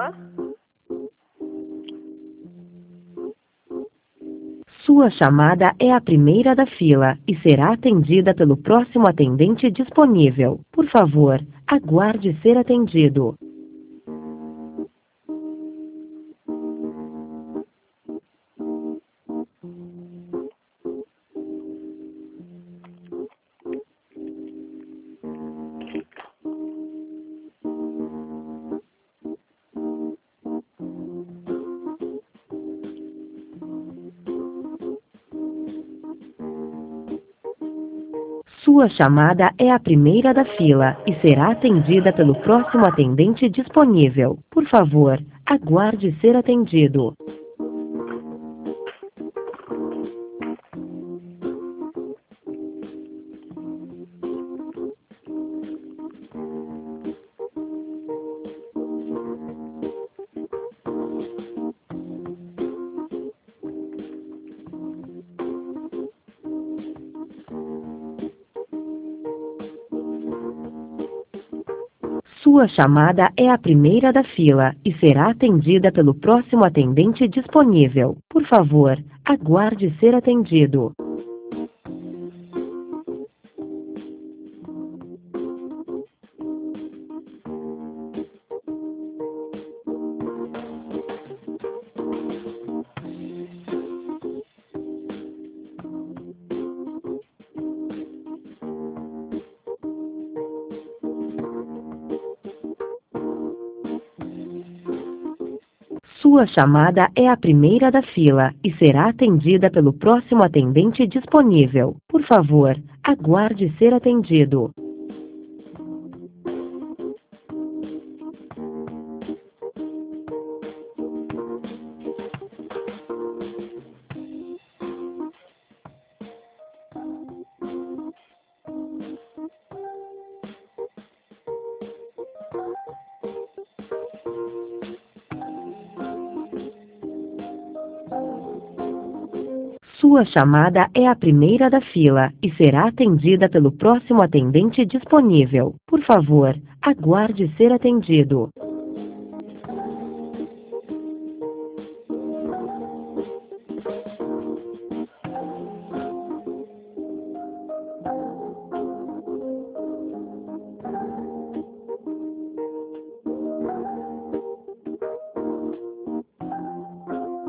Alô? Sua chamada é a primeira da fila e será atendida pelo próximo atendente disponível. Por favor, aguarde ser atendido. Sua chamada é a primeira da fila e será atendida pelo próximo atendente disponível. Por favor, aguarde ser atendido. Sua chamada é a primeira da fila e será atendida pelo próximo atendente disponível. Por favor, aguarde ser atendido. Sua chamada é a primeira da fila e será atendida pelo próximo atendente disponível. Por favor, aguarde ser atendido. Sua chamada é a primeira da fila e será atendida pelo próximo atendente disponível. Por favor, aguarde ser atendido.